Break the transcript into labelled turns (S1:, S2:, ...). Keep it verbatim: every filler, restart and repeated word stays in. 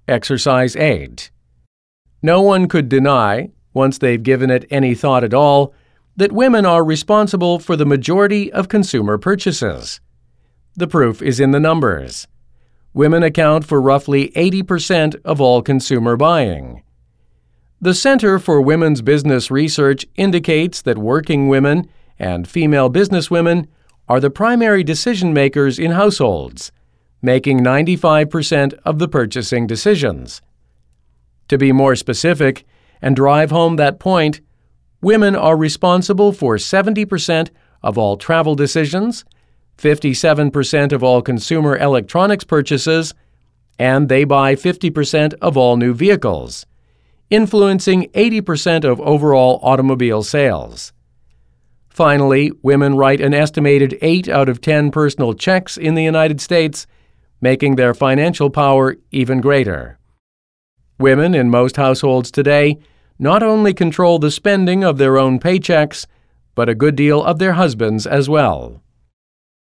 S1: Exercise eight. No one could deny, once they've given it any thought at all, that women are responsible for the majority of consumer purchases. The proof is in the numbers. Women account for roughly eighty percent of all consumer buying. The Center for Women's Business Research indicates that working women and female businesswomen are the primary decision makers in households, making ninety-five percent of the purchasing decisions. To be more specific and drive home that point, women are responsible for seventy percent of all travel decisions, fifty-seven percent of all consumer electronics purchases, and they buy fifty percent of all new vehicles, influencing eighty percent of overall automobile sales. Finally, women write an estimated eight out of ten personal checks in the United States, making their financial power even greater. Women in most households today not only control the spending of their own paychecks, but a good deal of their husbands as well.